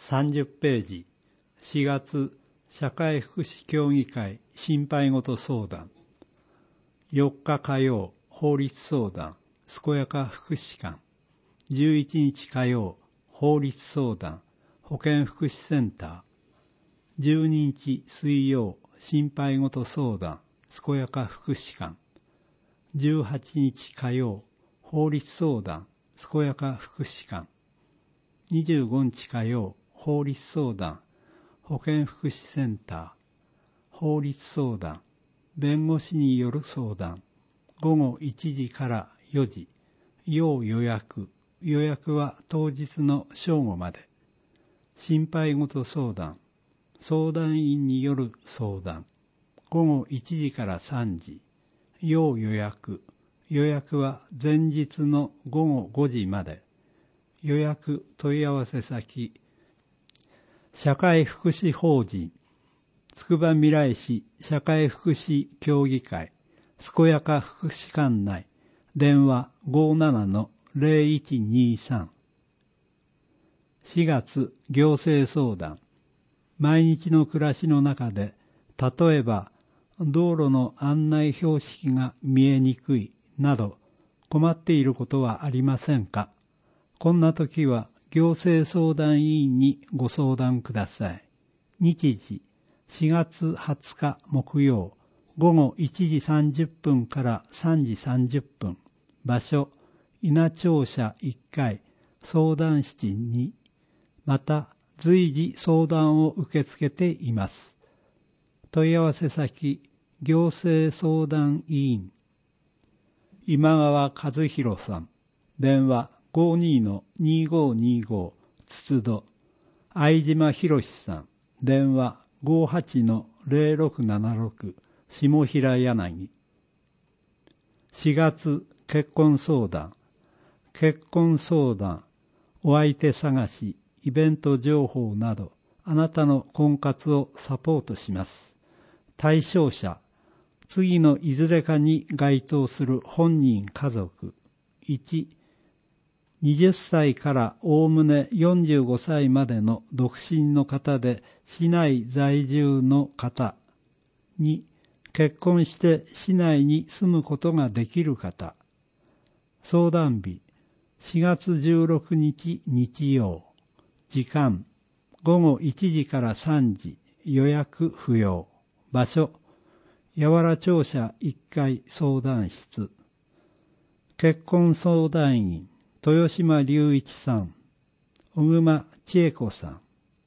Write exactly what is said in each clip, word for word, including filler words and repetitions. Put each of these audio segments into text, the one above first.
さんじゅっページ、しがつ社会福祉協議会心配事相談。よっか火曜、法律相談、健やか福祉館。じゅういちにち火曜、法律相談、保健福祉センター。じゅうににち水曜、心配事相談、健やか福祉館。じゅうはちにち火曜、法律相談、健やか福祉館。にじゅうごにち火曜、法律相談、保健福祉センター。法律相談、弁護士による相談。ごごいちじからよじ。要予約。予約は当日の正午まで。心配事相談。相談員による相談。ごごいちじからさんじ。要予約。予約は前日のごごごじまで。予約問い合わせ先。社会福祉法人つくばみらい市社会福祉協議会健やか福祉館内。電話 ごじゅうななのゼロいちにさん。しがつ行政相談。毎日の暮らしの中で、例えば道路の案内標識が見えにくいなど困っていることはありませんか？こんな時は行政相談委員にご相談ください。日時しがつはつか木曜ごごいちじさんじゅっぷんからさんじさんじゅっぷん。場所稲庁舎いっかい相談室に。また随時相談を受け付けています。問い合わせ先行政相談委員今川和弘さん。電話ごじゅうにのにごにごつつど。相島博さん。電話ごじゅうはちのゼロろくななろく下平柳。しがつ結婚相談。結婚相談、お相手探し、イベント情報など、あなたの婚活をサポートします。対象者、次のいずれかに該当する本人家族。いち、はたちからおおむねよんじゅうごさいまでの独身の方で市内在住の方。に、結婚して市内に住むことができる方。相談日、しがつじゅうろくにち日曜。時間、ごごいちじからさんじ。予約不要。場所、八原庁舎いっかい相談室。結婚相談員、豊島隆一さん。小熊千恵子さん。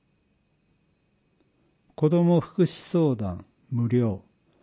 子ども福祉相談無料。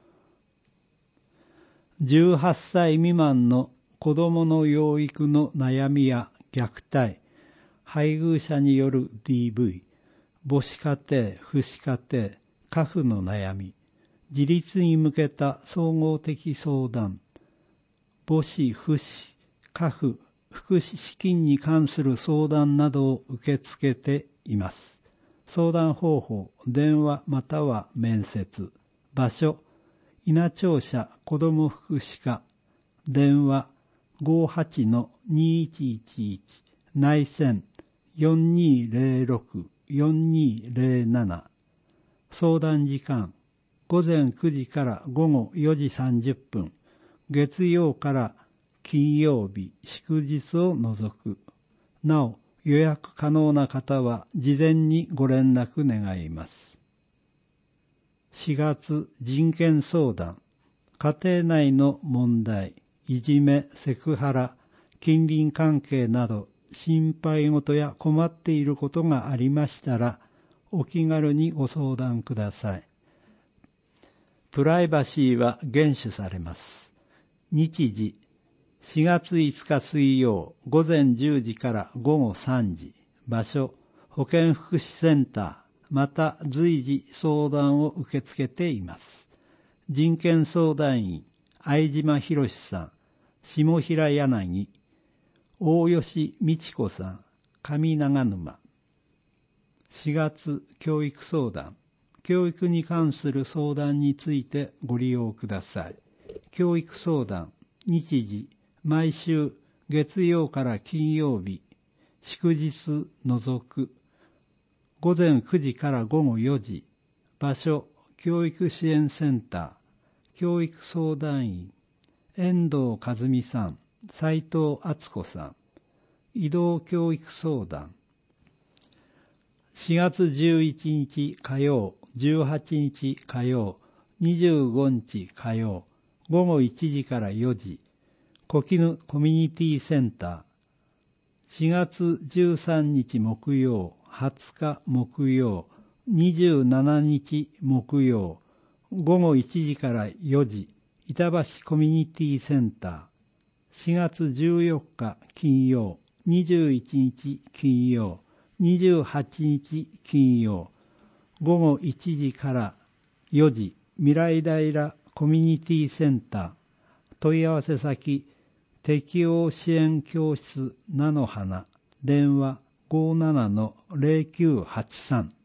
じゅうはっさい未満の子どもの養育の悩みや虐待、配偶者による ディーブイ、母子家庭、父子家庭、家父の悩み、自立に向けた総合的相談、母子、父子、家父、福祉資金に関する相談などを受け付けています。相談方法、電話または面接。場所、稲庁舎子ども福祉課。電話ごじゅうはちのにいちいちいち。内線よんにゼロろく よんにゼロなな。相談時間、ごぜんくじからごごよじさんじゅっぷん。月曜から金曜日、祝日を除く。なお、予約可能な方は事前にご連絡願います。しがつ人権相談。家庭内の問題、いじめ、セクハラ、近隣関係など心配事や困っていることがありましたらお気軽にご相談ください。プライバシーは厳守されます。日時、しがついつか水曜ごぜんじゅうじからごごさんじ。場所、保健福祉センター、また随時相談を受け付けています。人権相談員、相島博さん、下平柳、大吉美智子さん、上長沼。しがつ教育相談。教育に関する相談についてご利用ください。教育相談、日時、毎週月曜から金曜日、祝日除く。 午前くじから午後よじ。場所、教育支援センター、教育相談員、遠藤和美さん、斉藤敦子さん、移動教育相談。しがつじゅういちにち火曜、じゅうはちにち火曜、にじゅうごにち火曜、午後いちじからよじ、小絹コミュニティセンター。しがつじゅうさんにち木曜、はつか木曜、にじゅうしちにち木曜、午後いちじからよじ、板橋コミュニティセンター。しがつじゅうよっか金曜、にじゅういちにち金曜、にじゅうはちにち金曜、午後いちじからよじ、未来平コミュニティセンター。問い合わせ先、適応支援教室菜の花、電話 ごーななのぜろきゅうはちさん。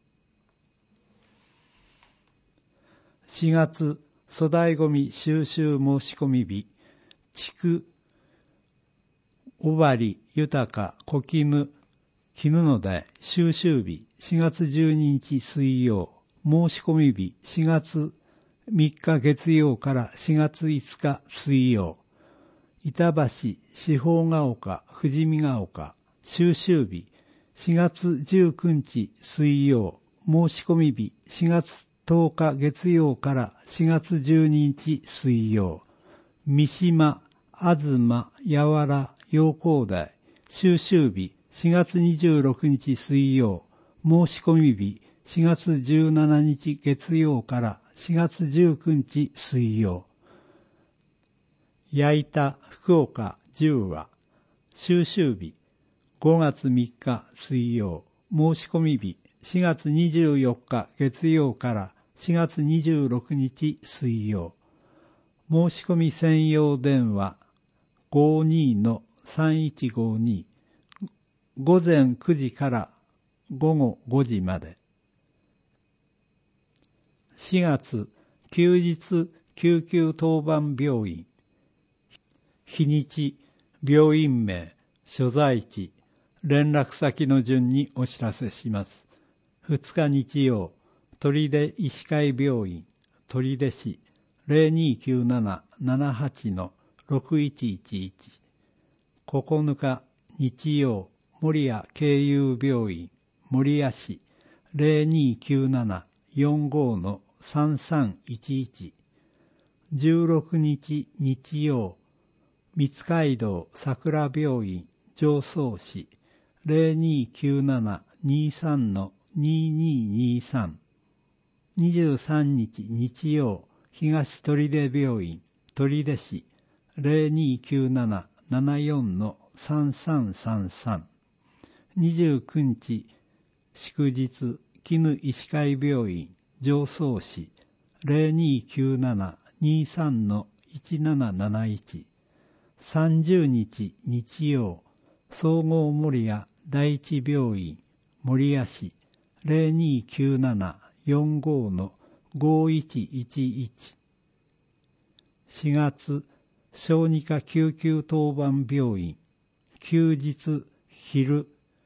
しがつ粗大ごみ収集申し込み日、地尾張豊小絹絹の台収集日、しがつじゅうににち水曜、申し込み日、しがつみっか月曜からしがついつか水曜、板橋四方ヶ丘富士見ヶ丘収集日、しがつじゅうくにち水曜、申し込み日、しがつとおか月曜からしがつじゅうににち水曜、三島、東、八原、陽光台収集日、しがつにじゅうろくにち水曜、申し込み日、しがつじゅうしちにち月曜からしがつじゅうくにち水曜、矢板福岡じゅうわ収集日、ごがつみっか水曜、申し込み日、しがつにじゅうよっか月曜からしがつにじゅうろくにち水曜、申し込み専用電話 ごーにーのさんいちごーに、午前くじから午後ごじまで。しがつ休日救急当番病院、日にち、病院名、所在地、連絡先の順にお知らせします。ふつか日曜、取手医師会病院、取手市 ゼロにきゅうなな ななはち のろくいちいちいち。ここのか日曜、守谷慶友病院、守谷市 ゼロにきゅうなな よんご のさんさんいちいち。じゅうろくにち日曜、三街道桜病院、常総市 ゼロにきゅうなな にさん のにににさん。にじゅうさんにち日曜、東取手病院、取手市 ゼロにきゅうなな ななよん のさんさんさんさん。にじゅうくにち祝日、絹医師会病院、常総市 ゼロにきゅうなな にさん のいちなななないち。さんじゅうにち日曜、総合守谷第一病院、守谷市 ゼロにきゅうなな よんご のごいちいちいち。しがつ小児科救急当番病院、休日昼、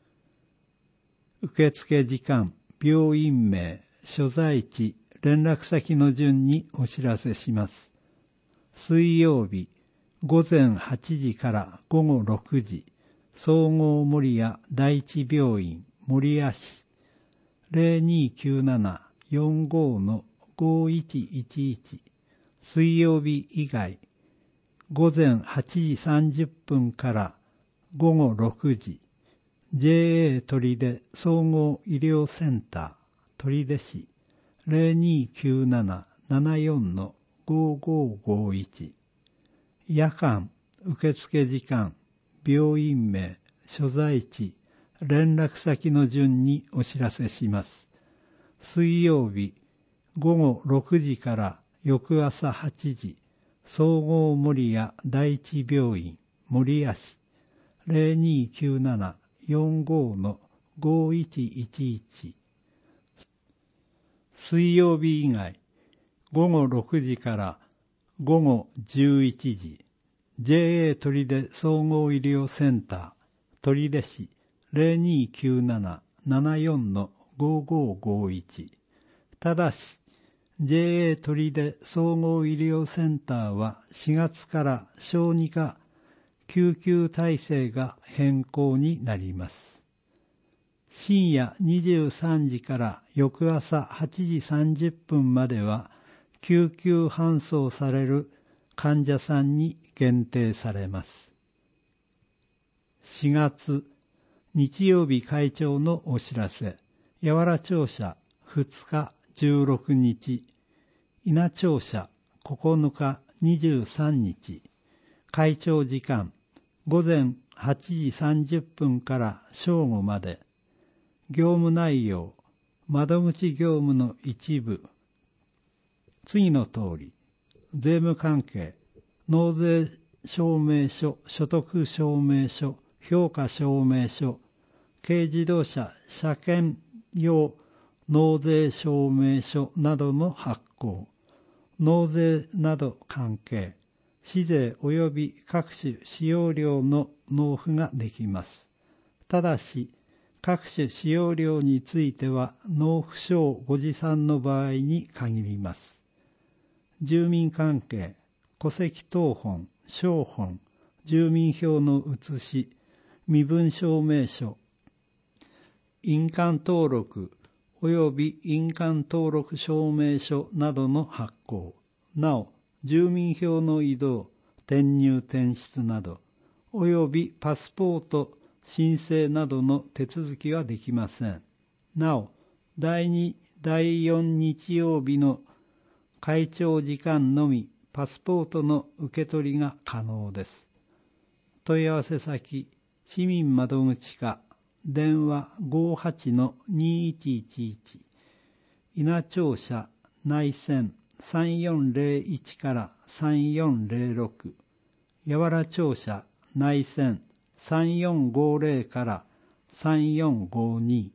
受付時間、病院名、所在地、連絡先の順にお知らせします。水曜日、ごぜんはちじからごごろくじ、総合守谷第一病院、守谷市 ゼロにきゅうなな よんご のごいちいちいち。水曜日以外、ごぜんはちじさんじゅっぷんからごごろくじ、ジェーエー 取手総合医療センター、取手市 ゼロにきゅうなな ななよん のごごごいち。夜間、受付時間、病院名、所在地、連絡先の順にお知らせします。水曜日、ごごろくじから翌朝はちじ、総合守谷第一病院、守谷市 ゼロにきゅうなな よんご のごいちいちいち。水曜日以外、ごごろくじからごごじゅういちじ、ジェーエー 取手総合医療センター、取手市 ゼロにきゅうなな ななよん のごごごいち。ただし、ジェーエー 砦総合医療センターはしがつから小児科救急体制が変更になります。深夜にじゅうさんじから翌朝はちじさんじゅっぷんまでは救急搬送される患者さんに限定されます。しがつ日曜日会長のお知らせ。八原庁舎ふつかじゅうろくにち、伊那庁舎ここのかにじゅうさんにち、会長時間ごぜんはちじさんじゅっぷんから正午まで、業務内容、窓口業務の一部、次の通り、税務関係、納税証明書、所得証明書、評価証明書、軽自動車車検用納税証明書などの発行、納税など関係、市税及び各種使用料の納付ができます。ただし、各種使用料については納付書をご持参の場合に限ります。住民関係、戸籍謄本、照本、住民票の写し、身分証明書、印鑑登録及び印鑑登録証明書などの発行、なお、住民票の移動、転入転出など、及びパスポート申請などの手続きはできません。なお、だいに、だいよん日曜日の会長時間のみパスポートの受け取りが可能です。問い合わせ先、市民窓口課、電話 ごはちのにいちいちいち、伊那庁舎内線さんよんぜろいちからさんよんぜろろく、八原庁舎内線さんよんごぜろからさんよんごに、